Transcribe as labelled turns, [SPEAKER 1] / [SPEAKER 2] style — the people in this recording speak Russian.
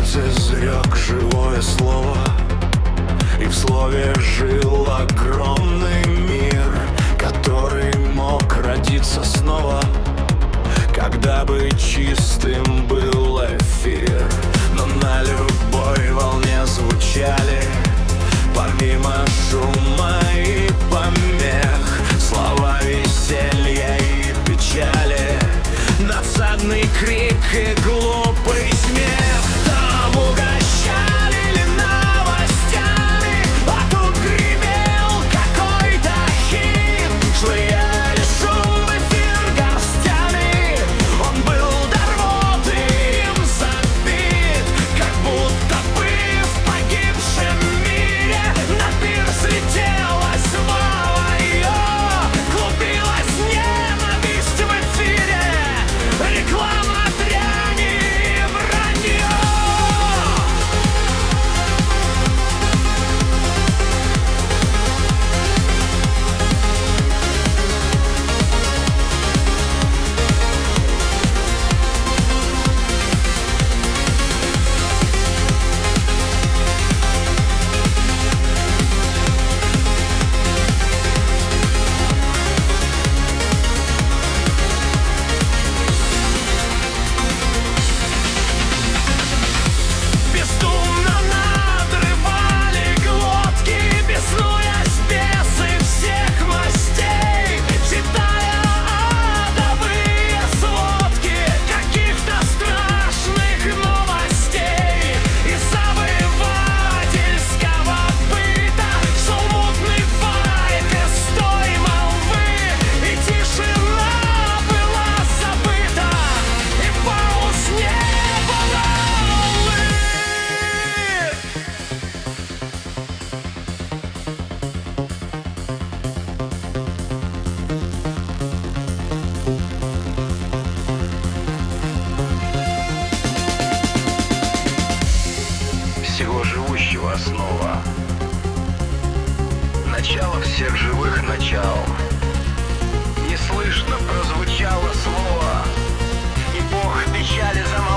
[SPEAKER 1] Отец изрек живое слово, и в слове жил огромный мир, который мог родиться снова, когда бы чистым был эфир. Но на любой волне звучали, помимо шума и помех, слова веселья и печали, надсадный крик и глупый смех. Там угощали новостями, а тут гремел какой-то хит. Швыряли шум в эфир горстями, он был до рвоты им забит, как будто бы в погибшем мире на пир слетелась вовою. Клубилась ненависть в эфире, реклама дряни и вранье. Бездумно надрывали глотки, беснуясь бесы всех мастей, читая адовые сводки каких-то страшных новостей из обывательского быта. Шел мутный вайп из той молвы, и тишина была забыта, и пауз не было, увы.
[SPEAKER 2] Всего живущего основа, начало всех живых начал. Неслышно прозвучало слово, и Бог печали замолчал.